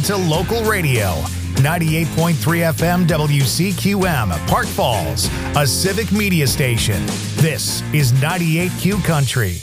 Listen to local radio. 98.3 FM WCQM, Park Falls, a civic media station. This is 98Q Country.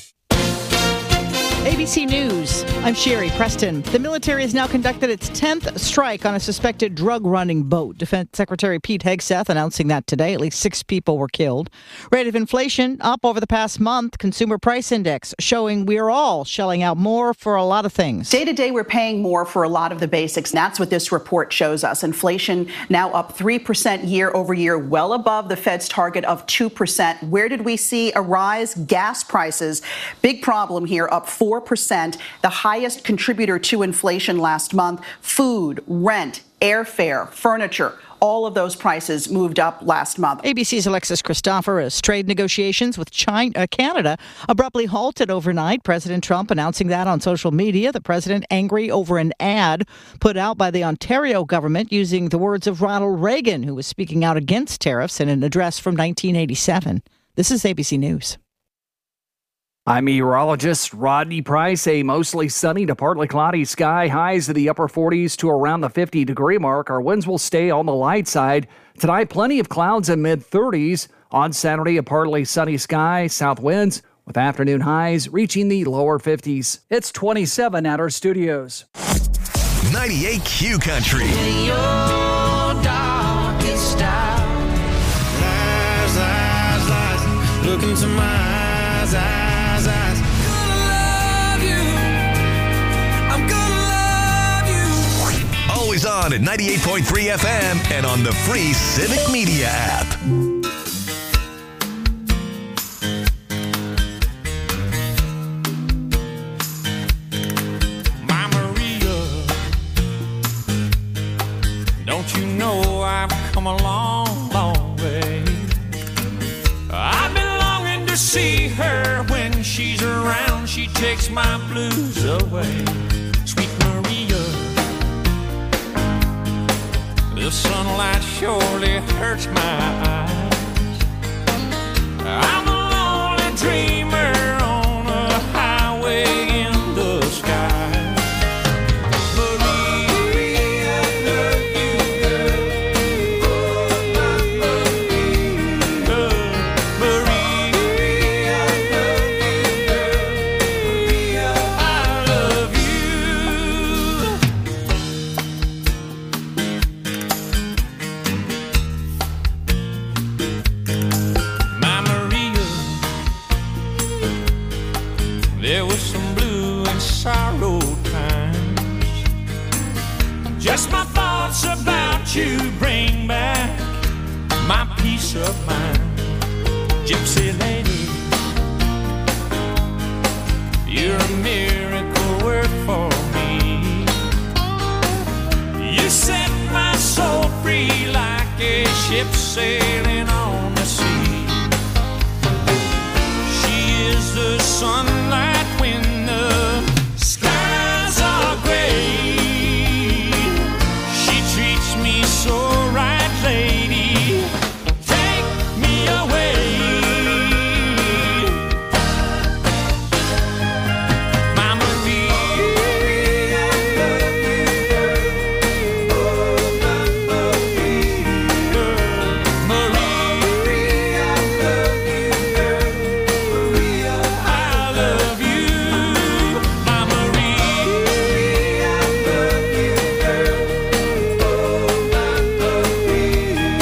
ABC News, I'm Sherry Preston. The military has now conducted its 10th strike on a suspected drug-running boat. Defense Secretary Pete Hegseth announcing that today. At least 6 people were killed. Rate of inflation up over the past month. Consumer Price Index showing we are all shelling out more for a lot of things. Day to day, we're paying more for a lot of the basics. And that's what this report shows us. Inflation now up 3% year over year, well above the Fed's target of 2%. Where did we see a rise? Gas prices. Big problem here, up 4%, the highest contributor to inflation last month. Food, rent, airfare, furniture, all of those prices moved up last month. ABC's Alexis Christoforous. Trade negotiations with Canada abruptly halted overnight. President Trump announcing that on social media. The president angry over an ad put out by the Ontario government using the words of Ronald Reagan, who was speaking out against tariffs in an address from 1987. This is ABC News. I'm meteorologist Rodney Price. A mostly sunny to partly cloudy sky, highs in the upper 40s to around the 50-degree mark. Our winds will stay on the light side. Tonight, plenty of clouds in mid-30s. On Saturday, a partly sunny sky, south winds with afternoon highs reaching the lower 50s. It's 27 at our studios. 98Q Country. In your darkest hour. Lies, look into my eyes. Always on at 98.3 FM and on the free Civic Media app. My Maria, don't you know I've come a long, long way? I've been longing to see her. When she's around, she takes my blues away. Sweet Maria, the sunlight surely hurts my eyes. I'm a lonely dreamer on a highway in the sky. Maria, I love you, girl. Maria, I love you, my Maria. There was some blue and sorrow times. Just my thoughts about you bring back my peace of mind. Gypsy lady, you're a miracle work for me. You set my soul free like a ship sailing on the sea. She is the sunlight when the skies are gray. She treats me so right, lady. Take me away. My Maria, I love you, girl. Maria, I love you, girl. Maria, I love you. My Maria, I love you, girl.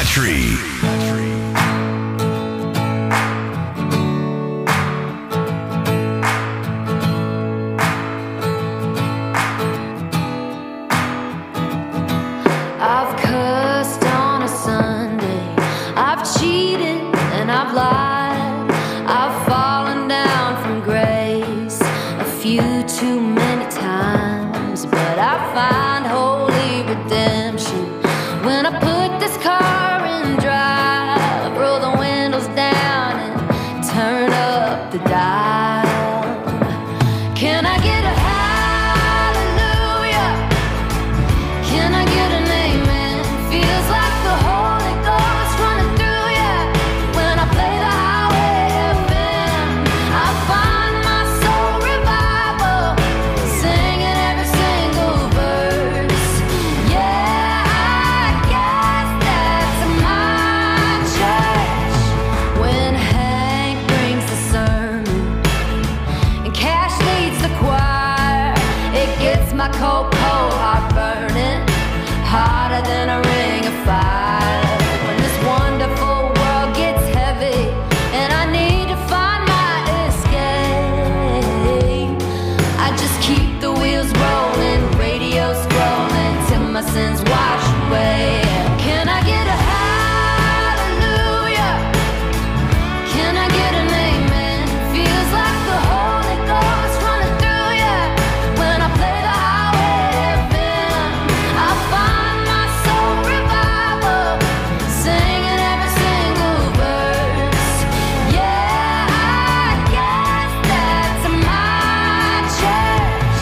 Country. I've cussed on a Sunday, I've cheated and I've lied, I've fallen down from grace a few too many times, but I find holy redemption when I put this car in drive, roll the windows down and turn up the dial. Can I get a hallelujah? Can I get an amen? Feels like the Holy Ghost running through ya when I play the highway FM. I find my soul revival, singing every single verse. Yeah, I guess that's my church. When Hank brings the sermon and Cash leads the choir, it gets my cold, cold heart burning hotter than a ring of fire. When this wonderful world gets heavy and I need to find my escape, I just keep the wheels rolling, radio scrolling till my sins wash away. Can I get a hallelujah? Can I get an amen? Feels like the Holy Ghost running through ya when I play the highway FM. I find my soul revival, singing every single verse. Yeah, I guess that's my church.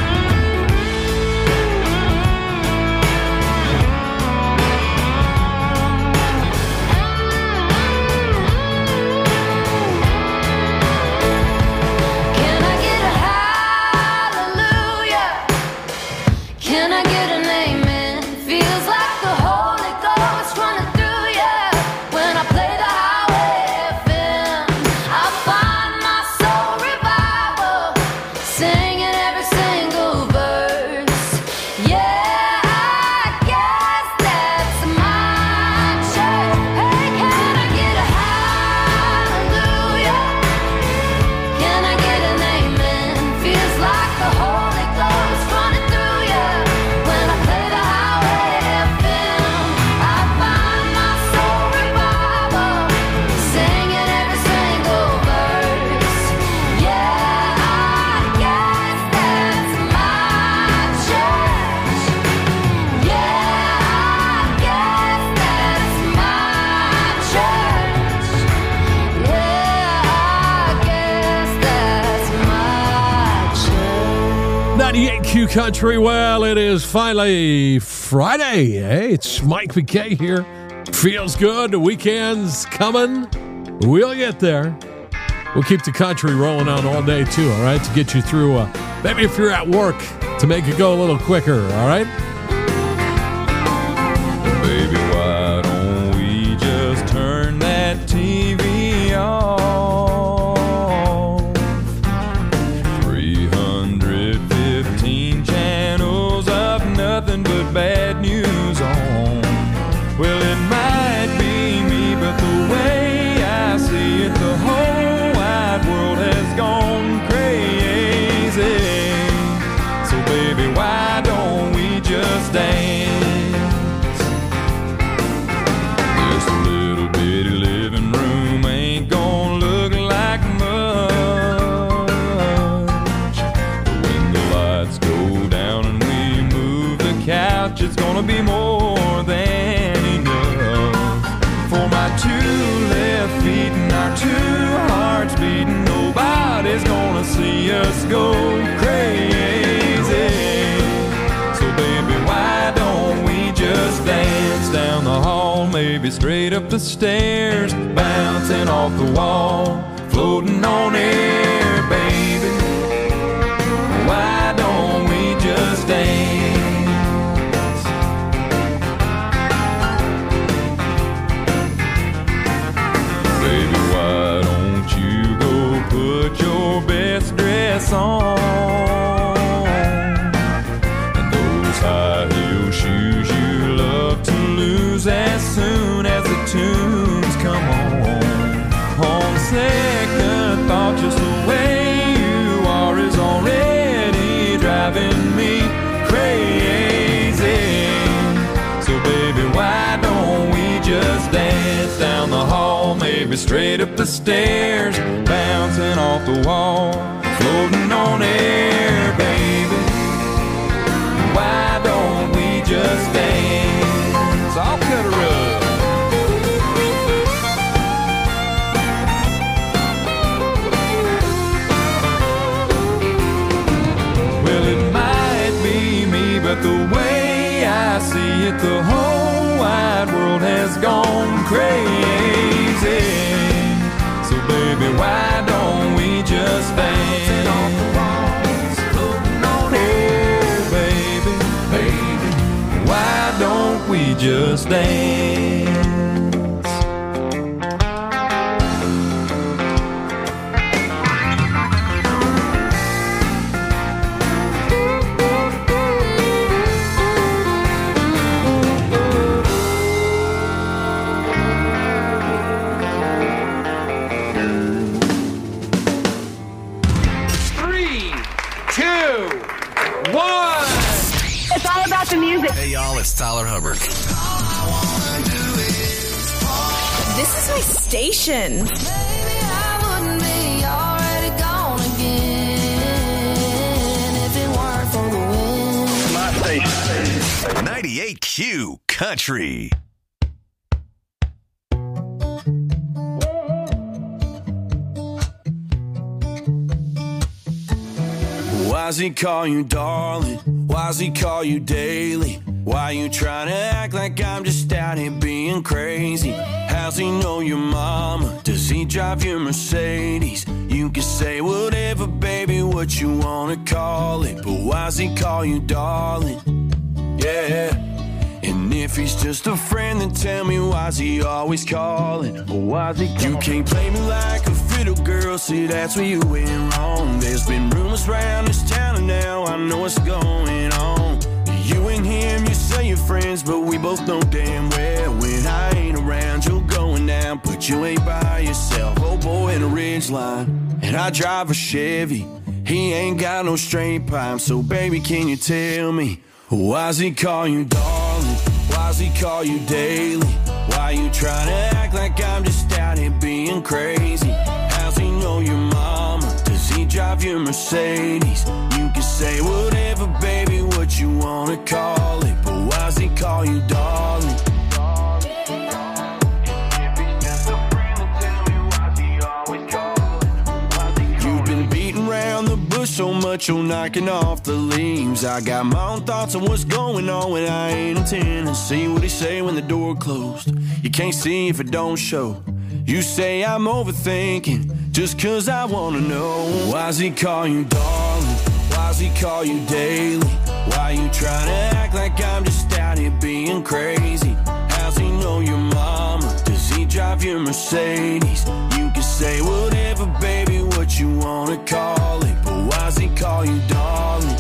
Can I get a hallelujah? Can I get an amen? Feels like the Holy Ghost running through ya when I play the highway FM. I find my soul revival, singing every single verse. Yeah, I guess that's my church. Hey, can I get a hallelujah? Can I get an amen? Feels like the Holy Ghost running through ya when I play the highway FM. I find my soul revival, singing every single verse. Yeah, I guess that's my church. Yeah, I guess that's my church. Yeah, I guess that's my church. 98Q Country. Well, it is finally Friday. Hey, it's Mike McKay here. Feels good. The weekend's coming. We'll get there. We'll keep the country rolling on all day, too, all right, to get you through. Maybe if you're at work, to make it go a little quicker, all right? Baby, why don't we just turn that TV off? 315 channels of nothing but bad news on. Well, it might be me, but the way I see it, the whole wide world has gone crazy. So baby, why don't we just dance? This little bitty living room ain't gonna look like much. But when the lights go down and we move the couch, it's gonna be more than enough. For my two left feet and our two hearts beating, nobody's gonna see us go crazy. So baby, why don't we just dance down the hall, maybe straight up the stairs, bouncing off the wall, floating on air, baby. Why don't we just dance? Baby, why don't you go put your best dress on? And those high heel shoes you love to lose as soon as baby, straight up the stairs, bouncing off the wall, floating on air, baby. Why don't we just dance? I'll cut her up. Well, it might be me, but the way I see it, the whole wide world has gone crazy. So baby, why don't we just dance? Oh baby, baby, why don't we just dance? The music. Hey y'all, it's Tyler Hubbard. This is my station. Maybe I wouldn't be already gone again if it weren't for the wind. My station. 98Q Country. Why's he call you darling? Why's he call you daily? Why you trying to act like I'm just out here being crazy? How's he know your mama? Does he drive your Mercedes? You can say whatever, baby, what you wanna call it, but why's he call you darling? Yeah. And if he's just a friend, then tell me why's he always calling? Why's he calling? You can't play me like a fiddle girl, see that's where you went wrong. There's been rumors around this town and now I know what's going on. You and him, you say you're friends, but we both know damn well when I ain't around, you're going down, but you ain't by yourself. Oh boy in a Ridgeline, and I drive a Chevy. He ain't got no straight pipe, so baby, can you tell me, why's he call you darling? Why's he call you daily? Why you trying to act like I'm just out here being crazy? How's he know your mama? Does he drive your Mercedes? You can say whatever, baby, what you wanna call it, but why's he call you darling? You've been beating around the bush so much you're knocking off the leaves. I got my own thoughts on what's going on when I ain't intending to see what he say when the door closed. You can't see if it don't show. You say I'm overthinking just cause I wanna know. Why's he call you darling? Why's he call you daily? Why you trying to act like I'm just out here being crazy? How's he know your mama? Does he drive your Mercedes? You can say whatever, baby, what you wanna call it, but why's he call you darling?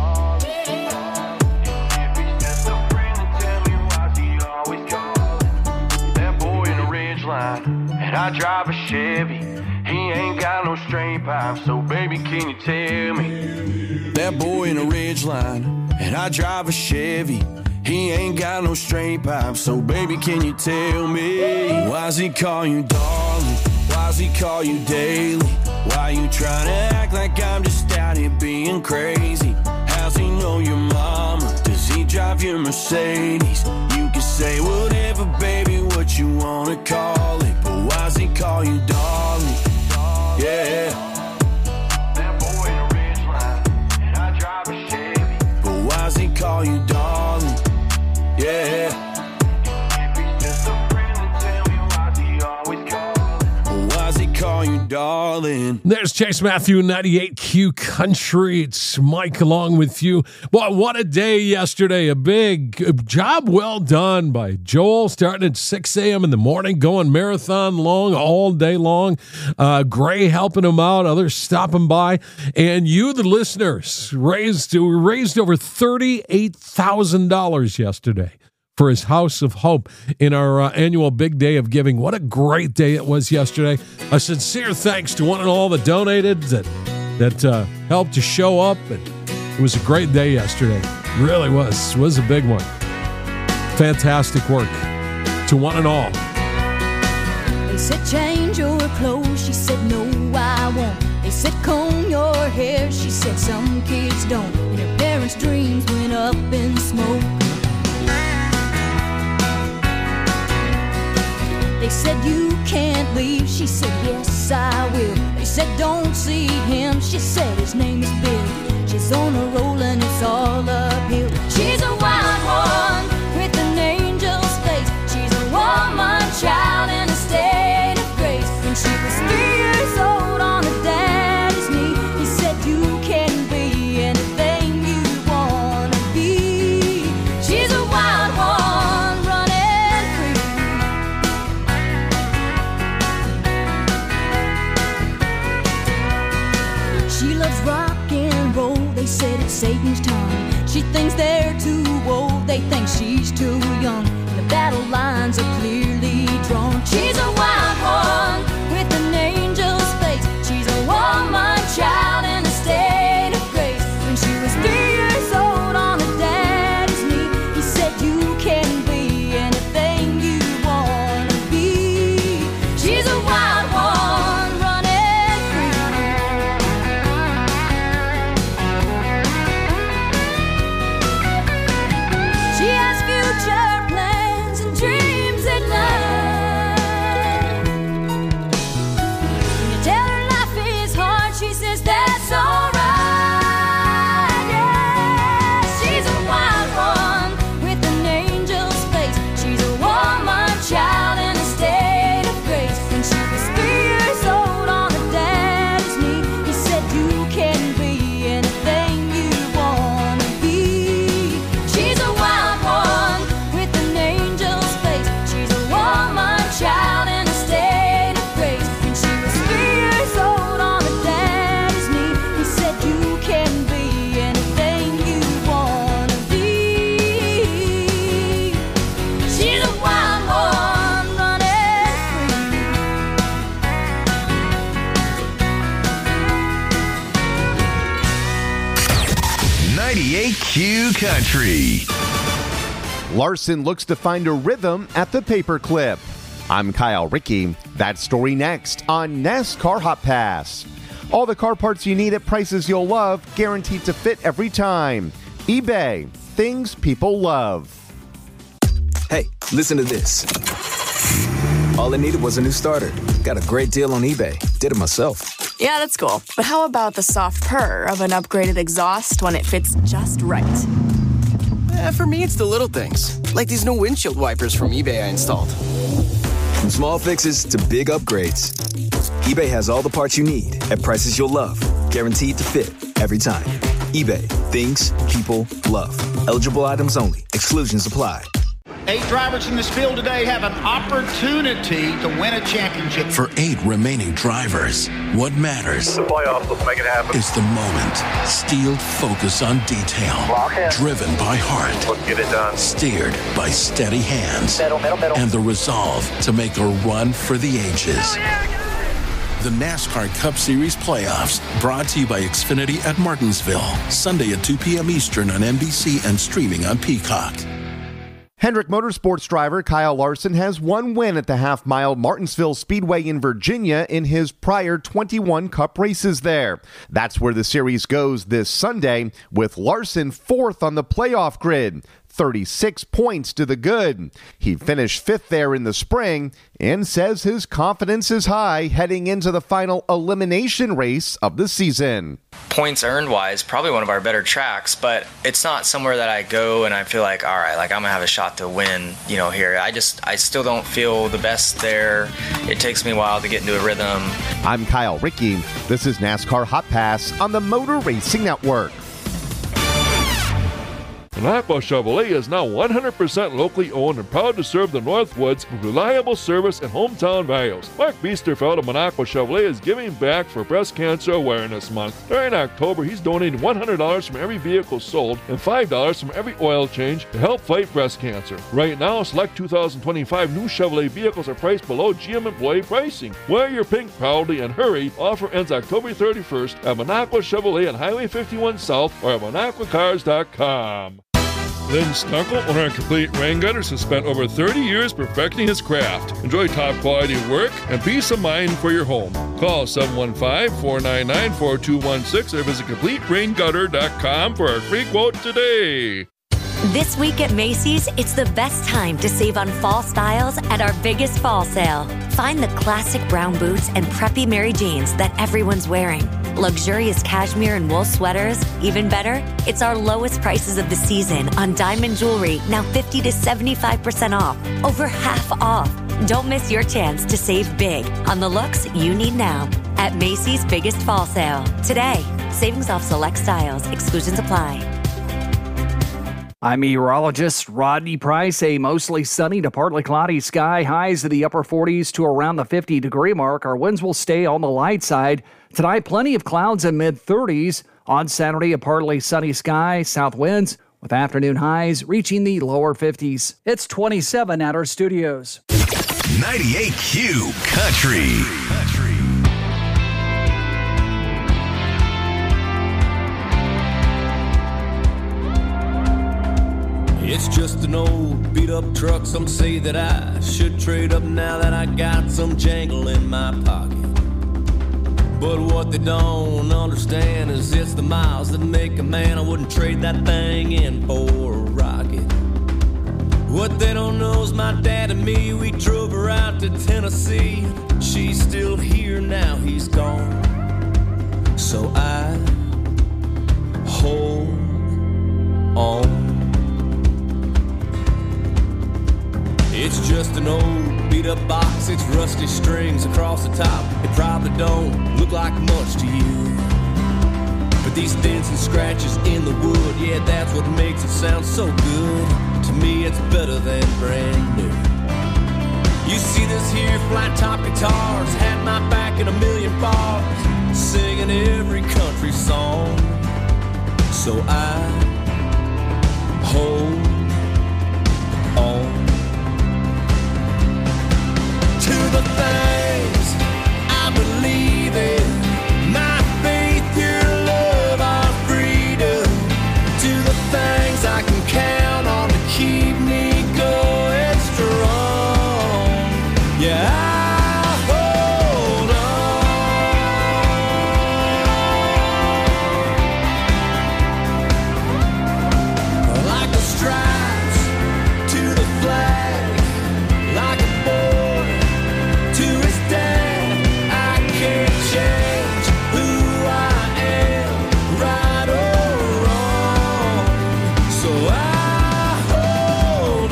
And I drive a Chevy. He ain't got no straight pipe, so baby, can you tell me? That boy in a Ridgeline, and I drive a Chevy. He ain't got no straight pipe, so baby, can you tell me? Why's he call you darling? Why's he call you daily? Why you trying to act like I'm just out here being crazy? How's he know your mama? Does he drive your Mercedes? You can say whatever, baby, what you wanna call it, but why's he call you darling? Yeah. That boy in a Ridgeline, and I drive a Chevy. But why's he call you darling? Yeah. If he's just a friend, then tell me why's he always calling? But why's he call you darling? There's Chase Matthew, 98Q Country. It's Mike along with you. Boy, what a day yesterday. A big job well done by Joel, starting at 6 a.m. in the morning, going marathon long all day long. Gray helping him out, others stopping by. And you, the listeners, raised over $38,000 yesterday for his House of Hope in our annual Big Day of Giving. What a great day it was yesterday. A sincere thanks to one and all that donated, that helped to show up. And it was a great day yesterday. It really was. It was a big one. Fantastic work to one and all. They said, change your clothes. She said, no, I won't. They said, comb your hair. She said, some kids don't. And her parents' dreams went up in smoke. They said, you can't leave. She said, yes, I will. They said, don't see him. She said, his name is Bill. She's on a roll and it's all uphill. She's a wild one with an angel's face. She's a woman child in a state of grace. When she was 3 years old on her daddy's knee, he said, you can be anything you want to be. She's a wild one running free. She loves rock and roll. They said it's Satan's tongue. She thinks they're too old. They think she's too young. The battle lines are clearly drawn. She's a wild one with an angel's face. She's a woman child in a state of grace. When she was 3 years old on her daddy's knee, he said, you can be anything you want to be. She's a wild one running free. She has future plans and dreams at night. When you tell her life is hard, she says that's alright. Yeah, she's a wild one with an angel's face. She's a woman child in a state of grace. When she was 3 years old on her daddy's knee, he said, you can be anything you want to be. She's a wild one with an angel's face. She's a woman child in a state of grace. When she was 3 years old on her daddy's knee, he said, you can be anything you want to be. She's a wild one running free. 98Q Country. Larson looks to find a rhythm at the paperclip. I'm Kyle Rickey. That story next on NASCAR Hot Pass. All the car parts you need at prices you'll love, guaranteed to fit every time. eBay, things people love. Hey, listen to this. All I needed was a new starter. Got a great deal on eBay. Did it myself. Yeah, that's cool. But how about the soft purr of an upgraded exhaust when it fits just right? For me, it's the little things, like these new windshield wipers from eBay I installed. From small fixes to big upgrades, eBay has all the parts you need at prices you'll love, guaranteed to fit every time. eBay, things people love. Eligible items only. Exclusions apply. 8 drivers in this field today have an opportunity to win a championship. For 8 remaining drivers, what matters the playoffs, let's make it happen. Is the moment. Steeled focus on detail. Driven by heart. Let's get it done. Steered by steady hands. Middle. And the resolve to make a run for the ages. The NASCAR Cup Series playoffs, brought to you by Xfinity at Martinsville. Sunday at 2 p.m. Eastern on NBC and streaming on Peacock. Hendrick Motorsports driver Kyle Larson has one win at the half-mile Martinsville Speedway in Virginia in his prior 21 Cup races there. That's where the series goes this Sunday, with Larson 4th on the playoff grid. 36 points to the good. He finished 5th there in the spring and says his confidence is high heading into the final elimination race of the season. Points earned wise, probably one of our better tracks, but it's not somewhere that I go and I feel like, all right, like I'm gonna have a shot to win, here. I still don't feel the best there. It takes me a while to get into a rhythm. I'm Kyle Rickey. This is NASCAR Hot Pass on the Motor Racing Network. Minocqua Chevrolet is now 100% locally owned and proud to serve the Northwoods with reliable service and hometown values. Mark Biesterfeld of Minocqua Chevrolet is giving back for Breast Cancer Awareness Month. During October, he's donating $100 from every vehicle sold and $5 from every oil change to help fight breast cancer. Right now, select 2025 new Chevrolet vehicles are priced below GM employee pricing. Wear your pink proudly and hurry. Offer ends October 31st at Minocqua Chevrolet on Highway 51 South or at MinocquaCars.com. Lynn Snuckle, owner of Complete Rain Gutters, has spent over 30 years perfecting his craft. Enjoy top quality work and peace of mind for your home. Call 715-499-4216 or visit CompleteRainGutter.com for a free quote today. This week at Macy's, it's the best time to save on fall styles at our biggest fall sale. Find the classic brown boots and preppy Mary Janes that everyone's wearing. Luxurious cashmere and wool sweaters. Even better, it's our lowest prices of the season on diamond jewelry, now 50 to 75% off. Over half off. Don't miss your chance to save big on the looks you need now at Macy's biggest fall sale. Today, savings off select styles. Exclusions apply. I'm meteorologist Rodney Price. A mostly sunny to partly cloudy sky, highs to the upper 40s to around the 50-degree mark. Our winds will stay on the light side. Tonight, plenty of clouds in mid-30s. On Saturday, a partly sunny sky, south winds with afternoon highs reaching the lower 50s. It's 27 at our studios. 98Q Country. It's just an old beat-up truck. Some say that I should trade up now that I got some jangle in my pocket. But what they don't understand is it's the miles that make a man. I wouldn't trade that thing in for a rocket. What they don't know is my dad and me, we drove her out to Tennessee. She's still here now, he's gone. So I hold on. It's just an old beat-up box, 6 rusty strings across the top. It probably don't look like much to you, but these dents and scratches in the wood, yeah, that's what makes it sound so good. To me, it's better than brand new. You see this here flat-top guitars had my back in a million bars, singing every country song. So I hold on to the things I believe in, my faith, your love, our freedom, to the things I can count on to keep me going strong. Yeah, I hold on like the stripes to the flag, like a boy to his dad. I can't change who I am, right or wrong. So I hold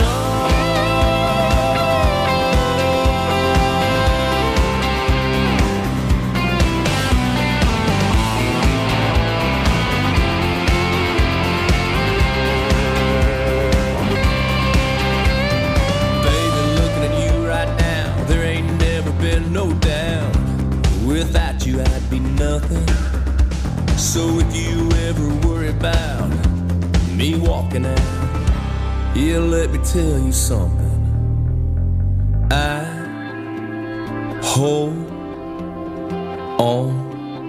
Baby, looking at you right now, there ain't never been no doubt. Without you, I'd be nothing. So if you ever worry about me walking out, yeah, let me tell you something. I hold on.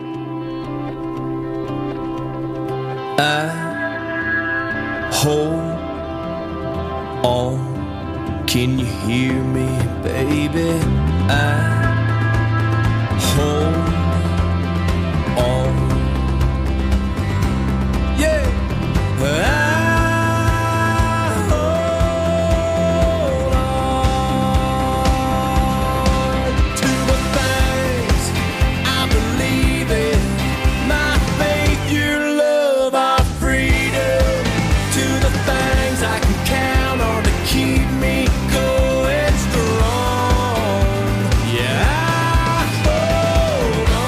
I hold on. Can you hear me, baby? I hold on. Yeah. I hold on to the things I believe in, my faith, your love, our freedom, to the things I can count on to keep me going strong. Yeah, I hold on.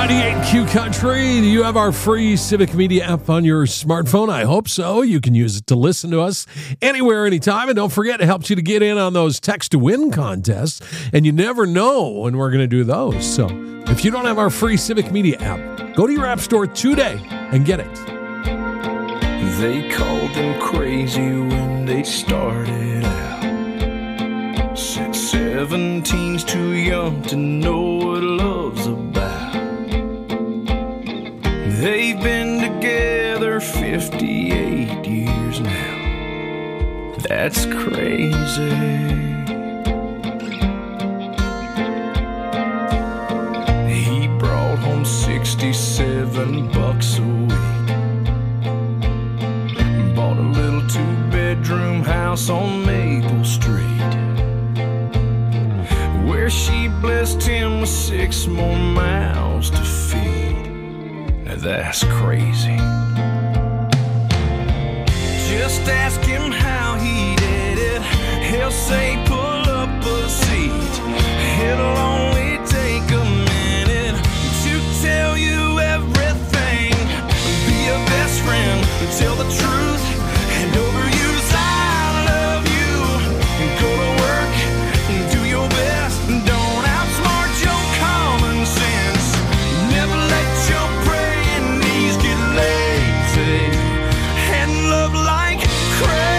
98Q Country. Do you have our free Civic Media app on your smartphone? I hope so. You can use it to listen to us anywhere, anytime. And don't forget, it helps you to get in on those text to win contests. And you never know when we're going to do those. So if you don't have our free Civic Media app, go to your app store today and get it. They called them crazy when they started out. Said 17's too young to know what love's about. They've been together 58 years now. That's crazy. He brought home $67 a week. Bought a little 2-bedroom house on Maple Street, where she blessed him with 6 more mouths to feed. Now that's crazy. Just ask him how he did it. He'll say pull up a seat. It'll only take a minute to tell you everything. Be a best friend, tell the truth, and overuse I love you. Go to work, do your best, don't outsmart your common sense. Never let your praying knees get lazy, and love like crazy.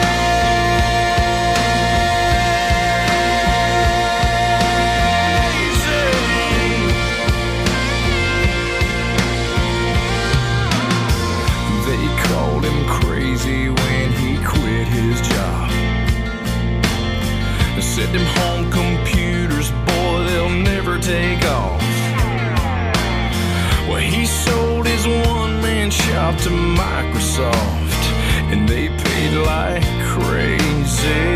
They called him crazy when he quit his job. They said them home computers, boy, they'll never take off. Well, he sold his one-man shop to Microsoft, and they paid like crazy.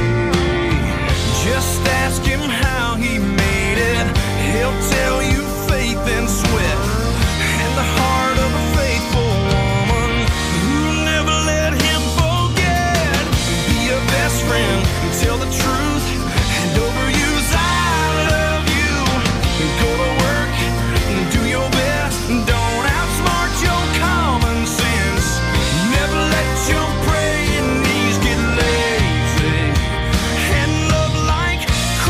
Just ask him how he made it. He'll tell you faith and sweat, and the heart of a faithful woman who never let him forget. Be a best friend, tell the truth, and overuse I love you. Go to work, do your best, don't outsmart your common sense. Never let your praying knees get lazy, and love like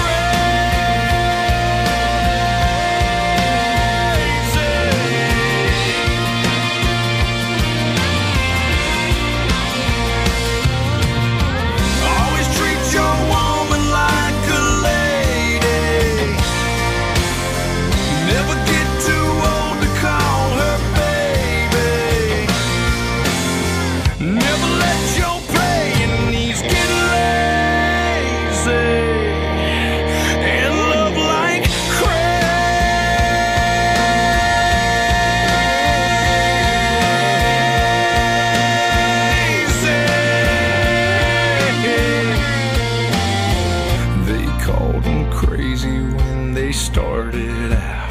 always treat your woman like a lady. Never get too old to call her baby. Never let your praying knees get lazy, and love like crazy. They called him crazy when they started out.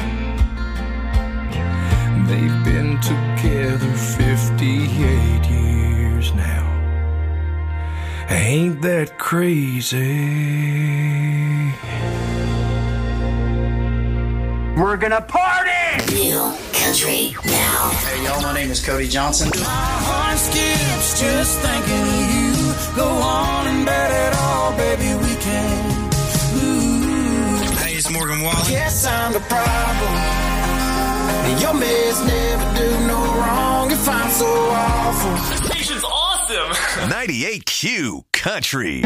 They've been together 58 years now. Ain't that crazy? We're gonna party! Real country now. Hey y'all, my name is Cody Johnson. My heart skips just thinking of you. Go on and bet it all, baby, we can. Ooh. Hey, it's Morgan Wallen. Guess I'm the problem. Your mess never do no wrong if I'm so awful. This station's awesome. 98Q Country.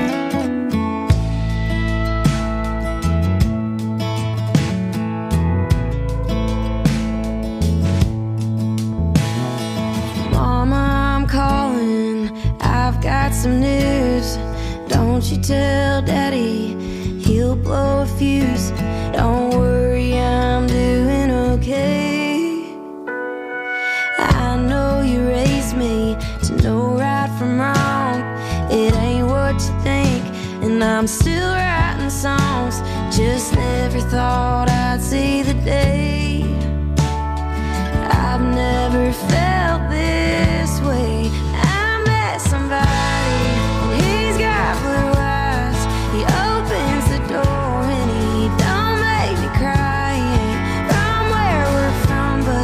Mama, I'm calling. I've got some news. Don't you tell Daddy, he'll blow a fuse. Don't worry, I'm doing okay. I know you raised me to know right from wrong. It ain't what you think, and I'm still writing songs. Just never thought I'd see the day. I've never felt this way. I met somebody, and he's got blue eyes. He opens the door and he don't make me cry. He ain't from where we're from, but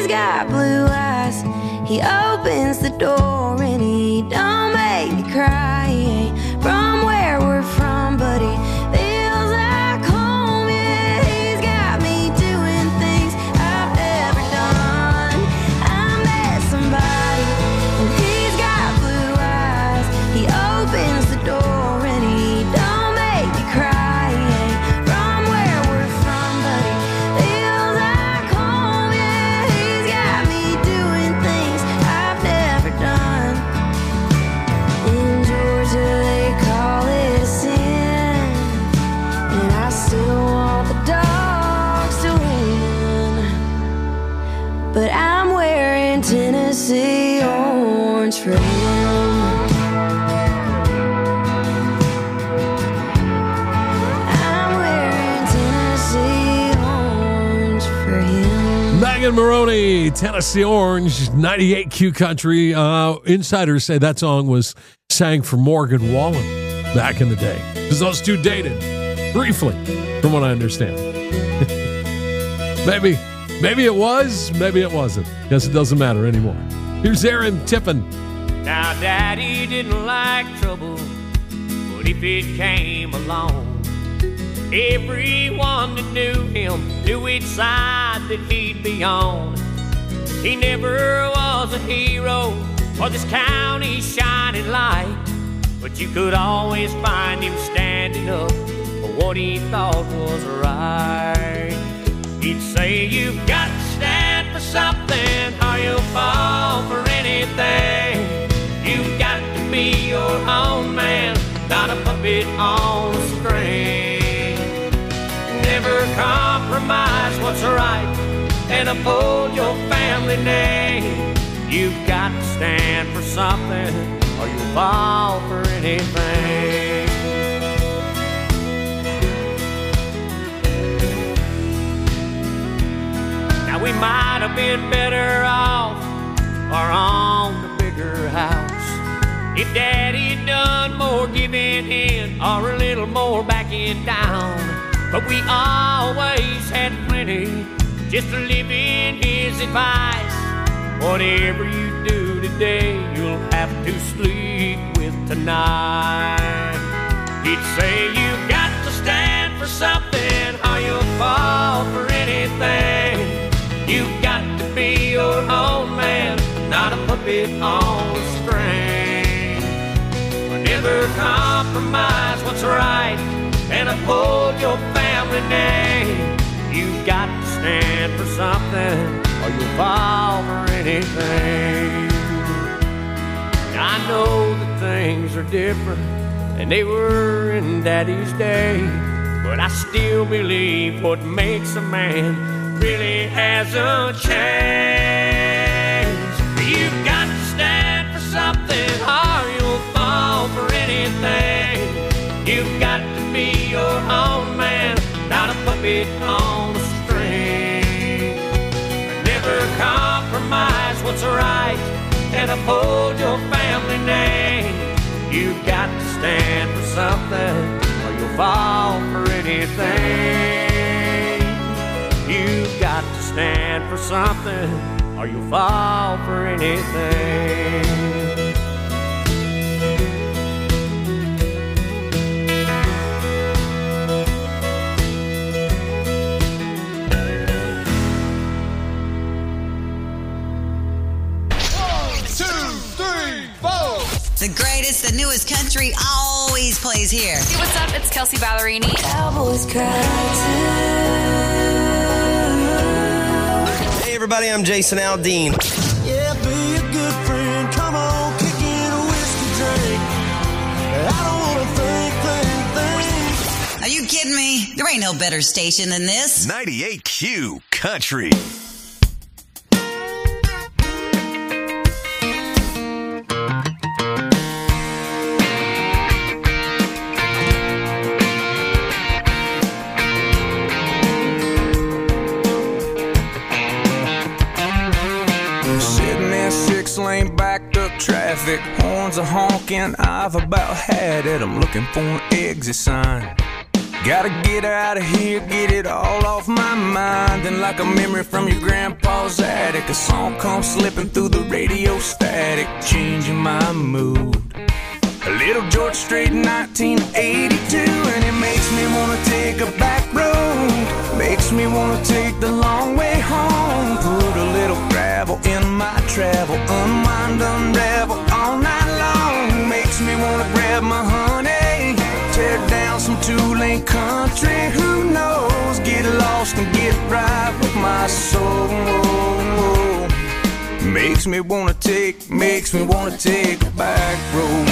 He's got blue eyes. He opens the door and he don't make me cry. He ain't from where we're from, but he feels like home. Yeah, he's got me doing things I've never done. I met somebody and he's got blue eyes. He opens the door and he don't make me cry. He ain't from where we're from, but he feels like home. Yeah, he's got me doing things I've never done. In Georgia they call it a sin, and I still want the dogs to win. But I'm wearing Tennessee orange for him. I'm wearing Tennessee orange for him. Megan Maroney, Tennessee Orange, 98 Q Country. Insiders say that song was sang for Morgan Wallen back in the day. Because those two dated briefly, from what I understand. Maybe it was, maybe it wasn't. Guess it doesn't matter anymore. Here's Aaron Tippin. Now, Daddy didn't like trouble, but if it came along, everyone that knew him knew which side that he'd be on. He never was a hero or this county's shining light, but you could always find him standing up for what he thought was right. He'd say, you've got to stand for something or you'll fall for anything. You've got to be your own man, not a puppet on a string. Never compromise what's right and uphold your family name. You've got to stand for something or you'll fall for anything. Now we might have been better off or on the bigger house if Daddy'd done more giving in or a little more backing down. But we always had plenty just to live in his advice. Whatever you do today, you'll have to sleep with tonight. He'd say, you've got to stand for something or you'll fall for anything. You've got to be your own man, not a puppet on a string. Never compromise what's right and uphold your family name. You've got to stand for something or you'll fall for anything. I know that things are different and they were in Daddy's day, but I still believe what makes a man really hasn't changed. You've got to stand for something or you'll fall for anything. You've got to be your own man, not a puppet on a string. Never compromise what's right and uphold your family name. You've got to stand for something or you'll fall for anything. You've got to stand for something or you'll fall for anything. The greatest, the newest country always plays here. Hey, what's up? It's Kelsey Ballerini. Cowboys cry Hey everybody, I'm Jason Aldean. Yeah, be a good friend. Come on, kick in a whiskey drink. I don't wanna think. Are you kidding me? There ain't no better station than this. 98Q Country. Lane backed up traffic, horns are honking, I've about had it, I'm looking for an exit sign. Gotta get out of here, get it all off my mind. And like a memory from your grandpa's attic, A song comes slipping through the radio static, changing my mood. A little George Strait in 1982, and it makes me wanna take a back road. Makes me wanna take the long way home. Put a little gravel in my travel, unwind, unravel all night long. Makes me wanna grab my honey, tear down some two-lane country. Who knows? Get lost and get right with my soul. Makes me wanna take a back road.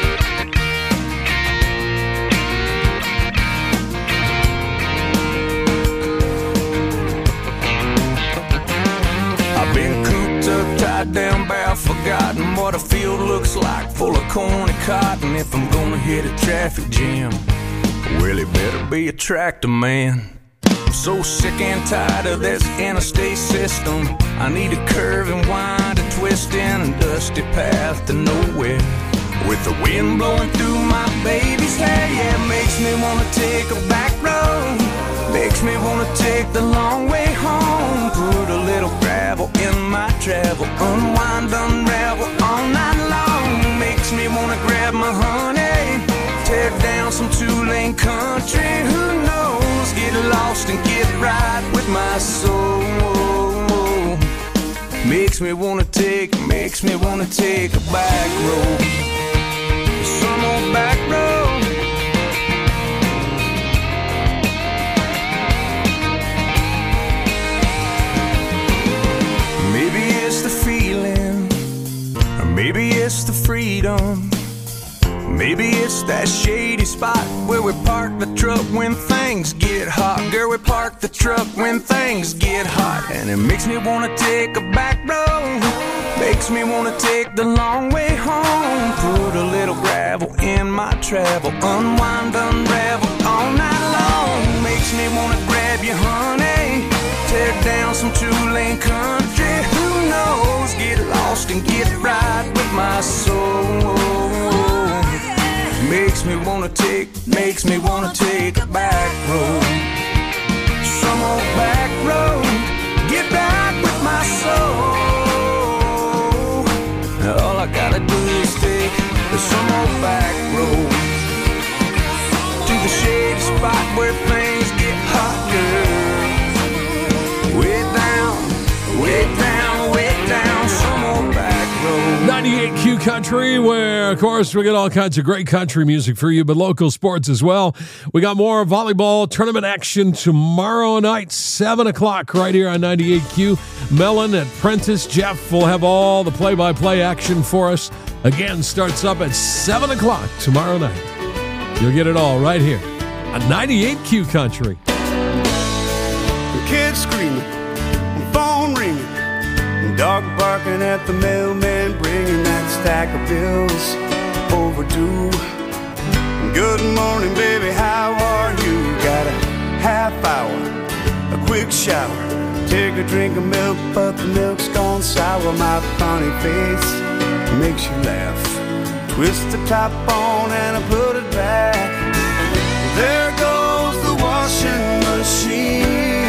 I've been cooped up, tied down, bare, forgotten what a field looks like, full of corn and cotton. If I'm gonna hit a traffic jam, well, it better be a tractor man. I'm so sick and tired of this interstate system. I need a curve and wind, a twist in a dusty path to nowhere. With the wind blowing through my baby's hair, yeah, makes me wanna take a back road. Makes me wanna take the long way home. Put a little gravel in my travel, unwind, unravel all night long. Makes me wanna grab my honey, tear down some two-lane country. Who knows? Get lost and get right with my soul. Makes me wanna take a back road. Some old back road. Maybe it's the feeling, or maybe it's the freedom. Maybe it's that shady spot where we park the truck when things get hot. Girl, we park the truck when things get hot. And it makes me wanna take a back road. Makes me wanna take the long way home. Put a little gravel in my travel, unwind, unravel all night long. Makes me wanna grab you, honey, tear down some two-lane country. Who knows? Get lost and get right with my soul. Makes me wanna take a back road. Some old back road. Get back with my soul. All I gotta do is take some old back road to the shady spot where things get hot, girl. Way down, way down, way down, some old back road. 98Q Country, where, of course, we get all kinds of great country music for you, but local sports as well. We got more volleyball tournament action tomorrow night, 7 o'clock, right here on 98Q. Mellon at Prentice. Jeff will have all the play-by-play action for us. Again, starts up at 7 o'clock tomorrow night. You'll get it all right here on 98Q Country. Kids screaming, phone ringing, dog barking at the mailman, bringing that stack of bills overdue. Good morning, baby, how are you? Got a half hour, a quick shower, take a drink of milk, but the milk's gone sour. My funny face makes you laugh. Twist the top on and I put it back. There goes the washing machine.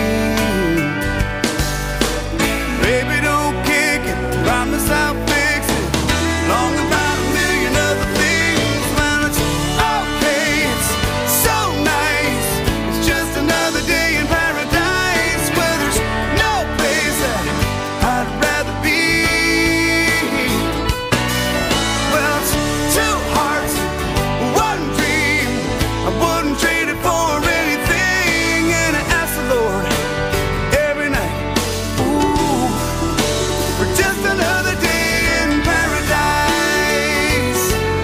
Baby, don't kick it, promise I'll fix it. Long about a million other things. Well, it's okay, it's so nice. It's just another day in paradise where there's no place that I'd rather be. Well, it's two hearts, one dream. I wouldn't trade it for anything. And I ask the Lord every night, ooh, for just another day in paradise.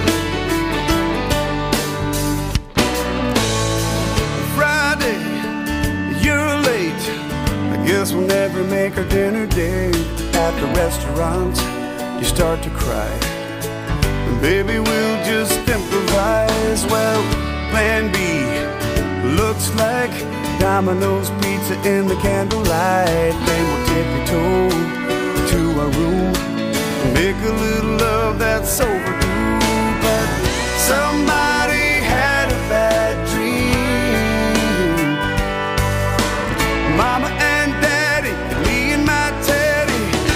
Friday, you're late. I guess we'll never make our dinner date. At the restaurant, you start to cry. And baby, we'll just improvise. Well, plan B looks like Domino's pizza in the candlelight. Then we'll tippy-toe to our room, make a little love that's overdue. But somebody had a bad dream. Mama and Daddy, me and my Teddy,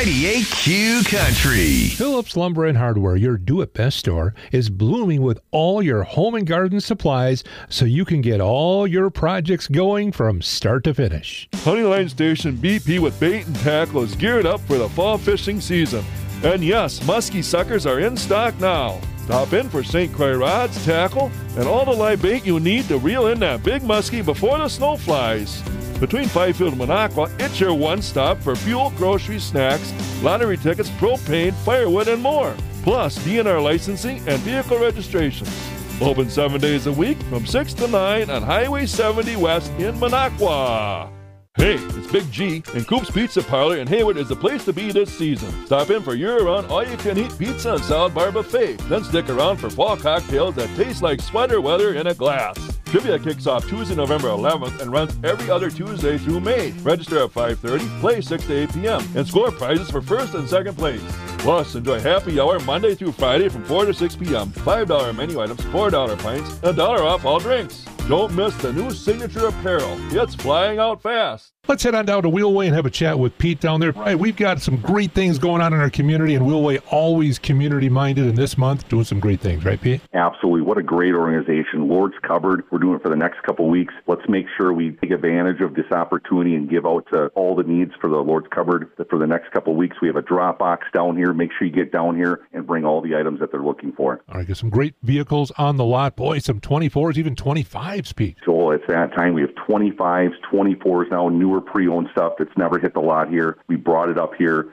98Q Country. Phillips Lumber and Hardware, your do-it-best store, is blooming with all your home and garden supplies so you can get all your projects going from start to finish. Honeyline Station BP with bait and tackle is geared up for the fall fishing season. And yes, muskie suckers are in stock now. Stop in for St. Croix rods, tackle, and all the live bait you need to reel in that big muskie before the snow flies. Between Fifield and Minocqua, it's your one-stop for fuel, groceries, snacks, lottery tickets, propane, firewood, and more. Plus, DNR licensing and vehicle registrations. Open 7 days a week from 6 to 9 on Highway 70 West in Minocqua. Hey, it's Big G, and Coop's Pizza Parlor in Hayward is the place to be this season. Stop in for year-round all-you-can-eat pizza and salad bar buffet. Then stick around for fall cocktails that taste like sweater weather in a glass. Trivia kicks off Tuesday, November 11th and runs every other Tuesday through May. Register at 5:30, play 6 to 8 p.m., and score prizes for first and second place. Plus, enjoy happy hour Monday through Friday from 4 to 6 p.m. $5 menu items, $4 pints, and $1 off all drinks. Don't miss the new signature apparel. It's flying out fast. Let's head on down to Wheelway and have a chat with Pete down there. Right, we've got some great things going on in our community, and Wheelway always community-minded, and this month doing some great things, right, Pete? Absolutely. What a great organization. Lord's Cupboard. We're doing it for the next couple of weeks. Let's make sure we take advantage of this opportunity and give out to all the needs for the Lord's Cupboard. For the next couple of weeks, we have a drop box down here. Make sure you get down here and bring all the items that they're looking for. All right, got some great vehicles on the lot. Boy, some 24s, even 25s, Pete. So it's that time. We have 25s, 24s now, newer pre-owned stuff that's never hit the lot here. We brought it up here.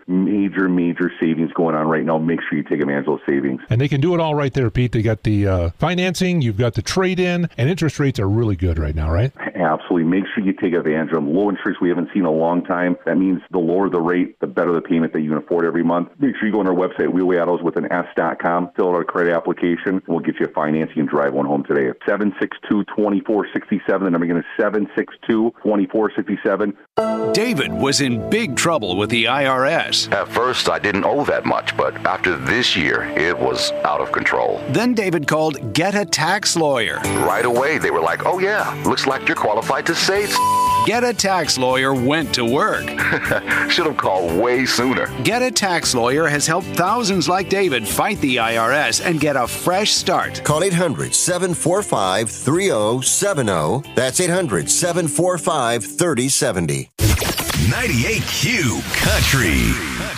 Major savings going on right now. Make sure you take advantage of those savings. And they can do it all right there, Pete. They got the financing, you've got the trade-in, and interest rates are really good right now, right? Absolutely. Make sure you take advantage of them. Low interest we haven't seen in a long time. That means the lower the rate, the better the payment that you can afford every month. Make sure you go on our website, wheelwayautos with an S.com, fill out a credit application, and we'll get you financing and drive one home today. 762-2467. The number again is 762-2467. David was in big trouble with the IRS. At first, I didn't owe that much, but after this year, it was out of control. Then David called Get a Tax Lawyer. Right away, they were like, oh yeah, looks like you're qualified to save. Get a Tax Lawyer went to work. Should have called way sooner. Get a Tax Lawyer has helped thousands like David fight the IRS and get a fresh start. Call 800-745-3070. That's 800-745-3070. 98Q Country.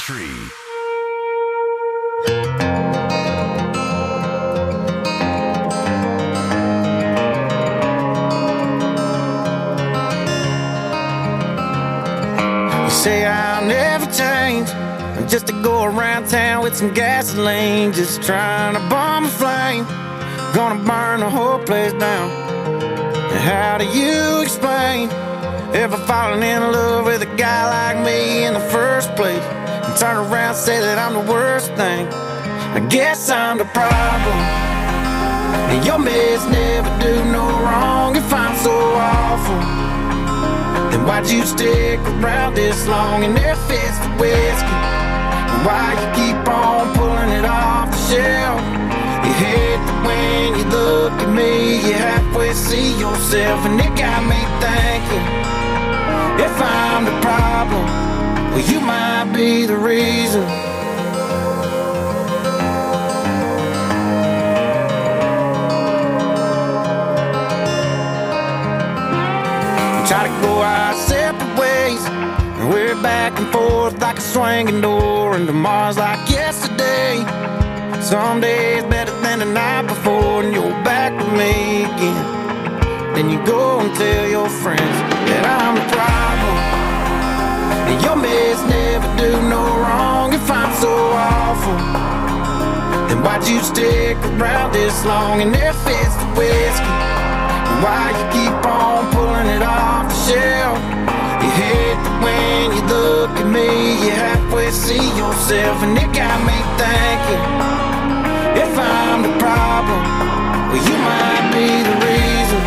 Say I'll never change, just to go around town with some gasoline, just trying to bomb a flame, gonna burn the whole place down. And how do you explain ever falling in love with a guy like me in the first place, and turn around and say that I'm the worst thing? I guess I'm the problem, and your mess never do no wrong. If I'm so awful, then why'd you stick around this long? And if it's the whiskey, then why you keep on pulling it off the shelf? You hate that when you look at me, you halfway see yourself, and it got me thinking, if I'm the problem, well, you might be the reason. Try to go our separate ways, and we're back and forth like a swinging door, and tomorrow's like yesterday. Some days better than the night before, and you're back with me again. Then you go and tell your friends that I'm the problem, and your mess never do no wrong. If I'm so awful, then why'd you stick around this long? And if it's the whiskey, why you keep on pulling it off the shelf? You hate that when you look at me, you halfway see yourself, and it got me thinking, if I'm the problem, well, you might be the reason.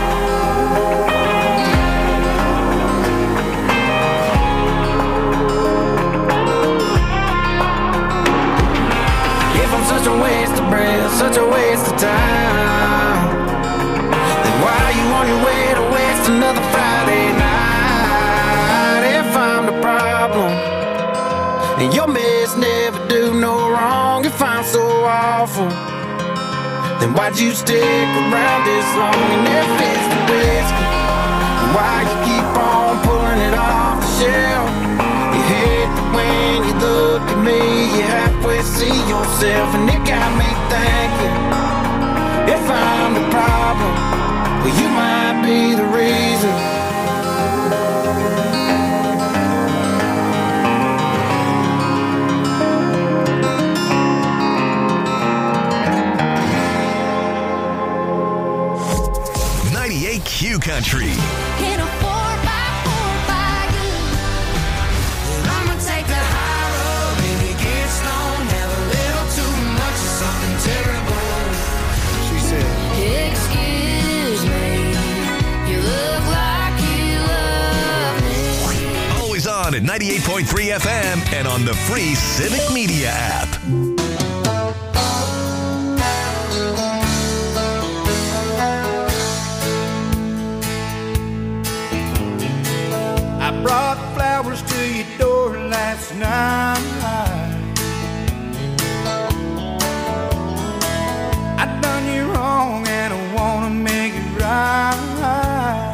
If I'm such a waste of breath, such a waste of time, why are you on your way to waste another Friday night? If I'm the problem, And your mess never do no wrong. If I'm so awful, then why'd you stick around this long? And if it's the whiskey, then why you keep on pulling it off the shelf? You hate that when you look at me, you halfway see yourself. And it got me thinking, if I'm the problem, well, you might be the reason. 98Q Country. In a 4x4 wagon, and I'ma take the high road. Baby, get stoned, have a little too much of something terrible. She said, Excuse me, you look like you love me. Always on at 98.3 FM and on the free Civic Media app. I brought flowers to your door last night. I done you wrong and I wanna make it right.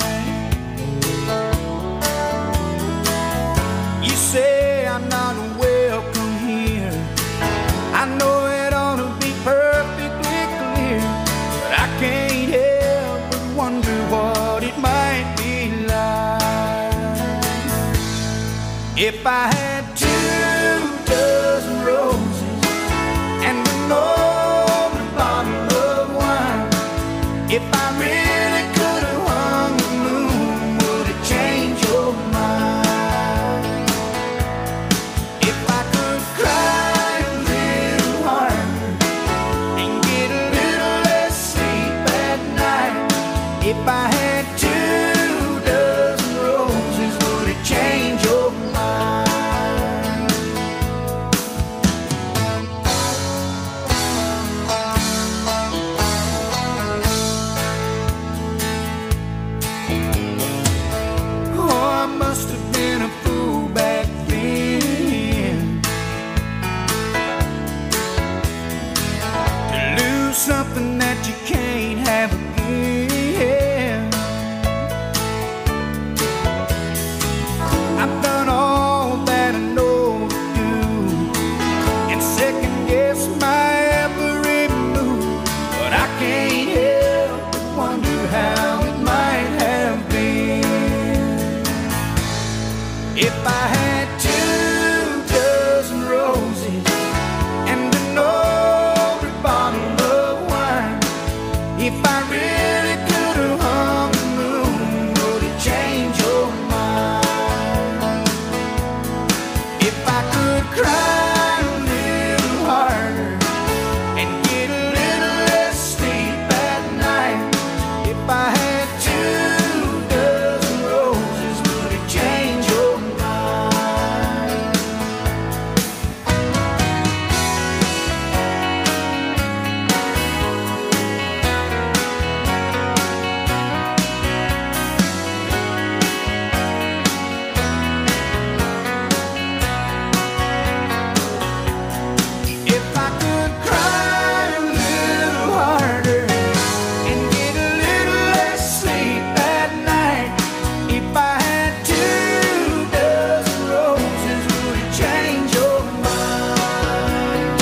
You say I'm not welcome here. I know it ought to be perfectly clear, but I can't help but wonder what it might be like. If I had 2 dozen roses and an open bottle of wine, if I really could have hung the moon, would it change your mind? If I could cry a little harder and get a little less sleep at night, if I had 2 dozen roses, would it change your mind? Oh, I must have been a fool back then to lose something that you can't have again. I've done all that I know to do and second guess my every move, but I can't help but wonder how it might have been if I had 2 dozen roses and an old bottle of wine. If I really could have hung the moon, would it change your mind? If I could cry a little harder and get a little less sleep at night, if I had 2 dozen roses, would it change your mind? If I could cry a little harder and get a little less sleep at night, if I had 2 dozen roses, would it change your mind?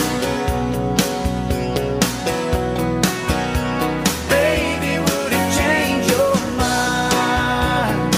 Baby, would it change your mind?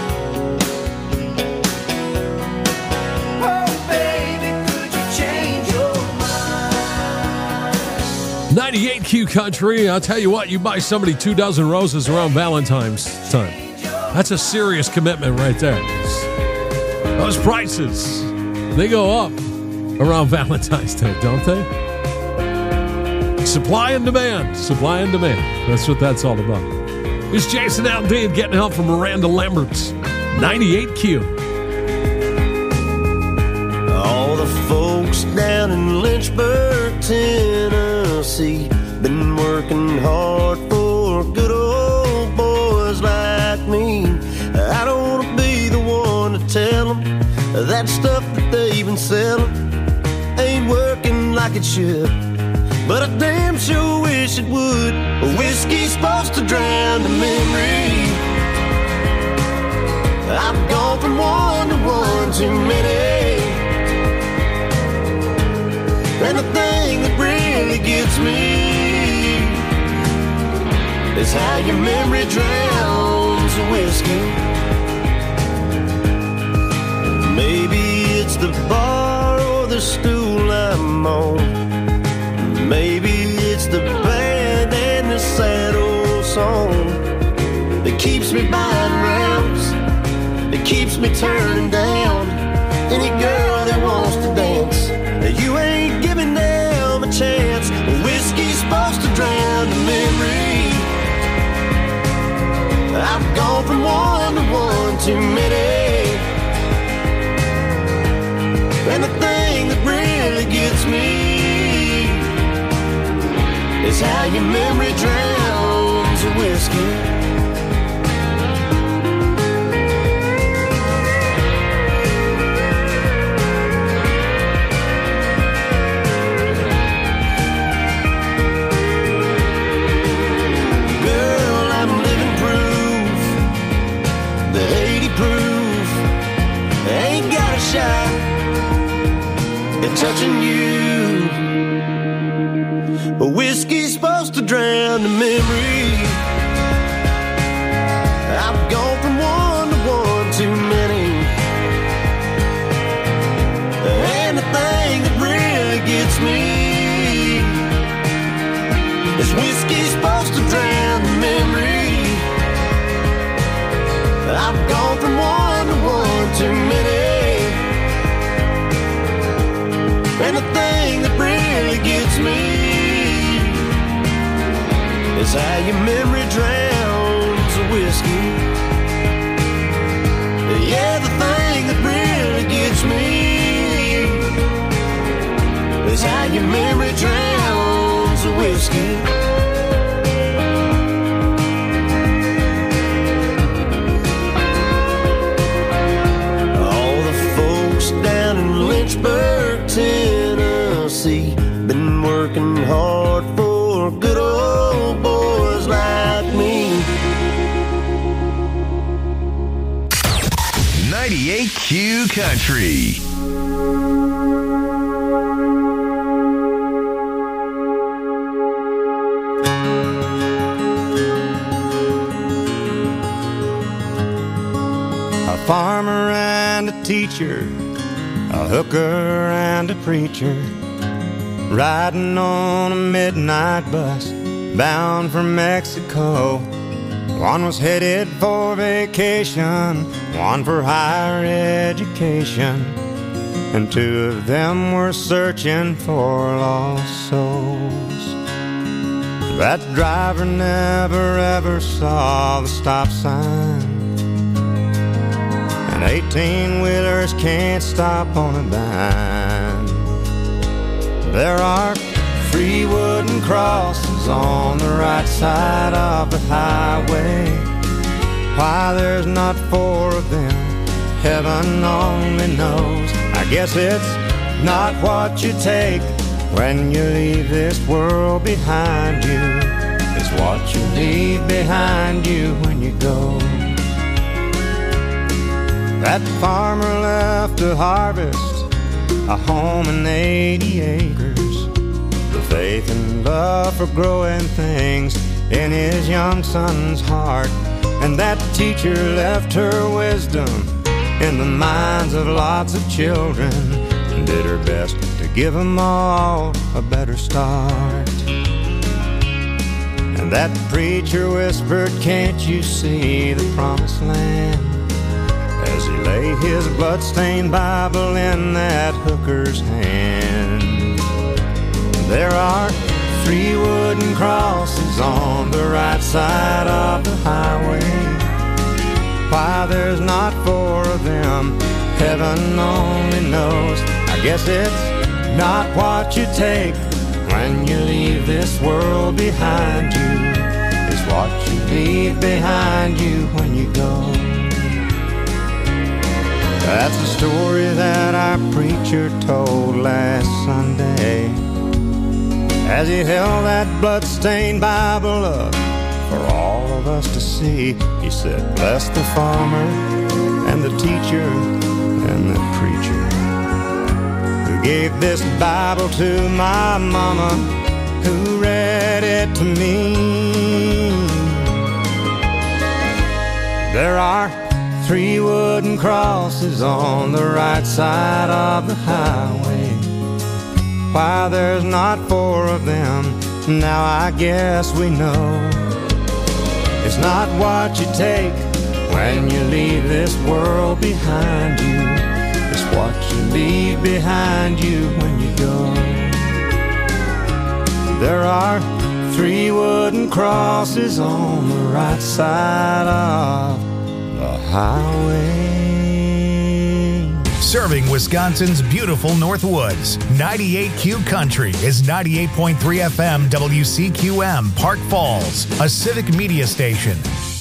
Oh, baby, could you change your mind? 98Q Country. I'll tell you what, you buy somebody 2 dozen roses around Valentine's time. That's a serious commitment right there. Those prices, they go up around Valentine's Day, don't they? Supply and demand. Supply and demand. That's what that's all about. It's Jason Aldean getting help from Miranda Lambert. 98Q. All the folks down in Lynchburg, Tennessee, been working hard for good old boys like me. I don't want to be the one to tell them that stuff that if they even sell them. Ain't working like it should, but I damn sure wish it would. Whiskey's supposed to drown the memory. I've gone from one to one too many. And the thing that really gets me is how your memory drowns the whiskey. Maybe it's the bar or the stool I'm on. Maybe it's the band and the sad old song that keeps me buying rounds, that keeps me turning down any girl that wants to dance. You ain't giving them a chance. Whiskey's supposed to drown the memory. I've gone from one to one too many. And the thing that really gets me is how your memory drowns the whiskey. Touching you, but whiskey's supposed to drown the memory. I've gone from one to one too many. And the thing that really gets me is whiskey's supposed to drown the memory. I've gone from one to one too many. And the thing that really gets me is how your memory drowns the whiskey. Yeah, the thing that really gets me is how your memory drowns the whiskey. Down in Lynchburg, Tennessee, been working hard for good old boys like me. 98Q Country. A farmer and a teacher, a hooker and a preacher, riding on a midnight bus bound for Mexico. One was headed for vacation, one for higher education, and two of them were searching for lost souls. That driver never ever saw the stop sign, and 18-wheelers can't stop on a dime. There are 3 wooden crosses on the right side of the highway. Why there's not 4 of them, heaven only knows. I guess it's not what you take when you leave this world behind you. It's what you leave behind you when you go. That farmer left to harvest a home and 80 acres, the faith and love for growing things in his young son's heart. And that teacher left her wisdom in the minds of lots of children, and did her best to give them all a better start. And that preacher whispered, "Can't you see the promised land?" as he lay his blood-stained Bible in that hooker's hand. There are 3 wooden crosses on the right side of the highway. Why there's not 4 of them, heaven only knows. I guess it's not what you take when you leave this world behind you. It's what you leave behind you when you go. That's the story that our preacher told last Sunday, as he held that blood-stained Bible up for all of us to see. He said, bless the farmer and the teacher and the preacher who gave this Bible to my mama, who read it to me. There are 3 wooden crosses on the right side of the highway. Why there's not 4 of them, now I guess we know. It's not what you take when you leave this world behind you, it's what you leave behind you when you go. There are 3 wooden crosses on the right side of the highway. Serving Wisconsin's beautiful North Woods. 98Q Country is 98.3 FM WCQM Park Falls, a civic media station.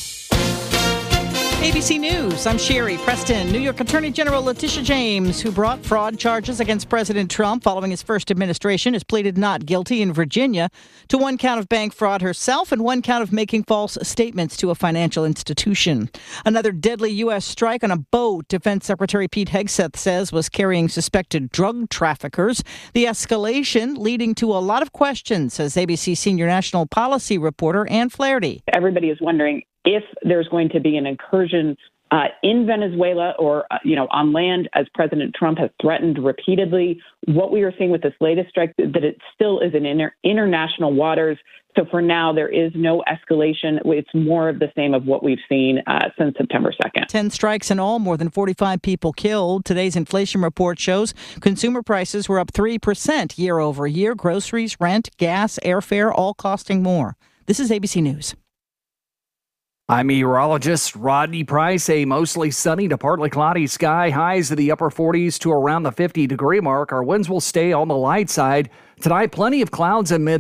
ABC News, I'm Sherry Preston. New York Attorney General Letitia James, who brought fraud charges against President Trump following his first administration, has pleaded not guilty in Virginia to 1 count of bank fraud herself and 1 count of making false statements to a financial institution. Another deadly U.S. strike on a boat, Defense Secretary Pete Hegseth says was carrying suspected drug traffickers. The escalation leading to a lot of questions, says ABC senior national policy reporter Ann Flaherty. Everybody is wondering if there's going to be an incursion in Venezuela or, on land, as President Trump has threatened repeatedly. What we are seeing with this latest strike, that it still is in international waters. So for now, there is no escalation. It's more of the same of what we've seen since September 2nd. 10 strikes in all, more than 45 people killed. Today's inflation report shows consumer prices were up 3% year over year. Groceries, rent, gas, airfare, all costing more. This is ABC News. I'm meteorologist Rodney Price. A mostly sunny to partly cloudy sky, highs in the upper 40s to around the 50-degree mark. Our winds will stay on the light side. Tonight, plenty of clouds and mid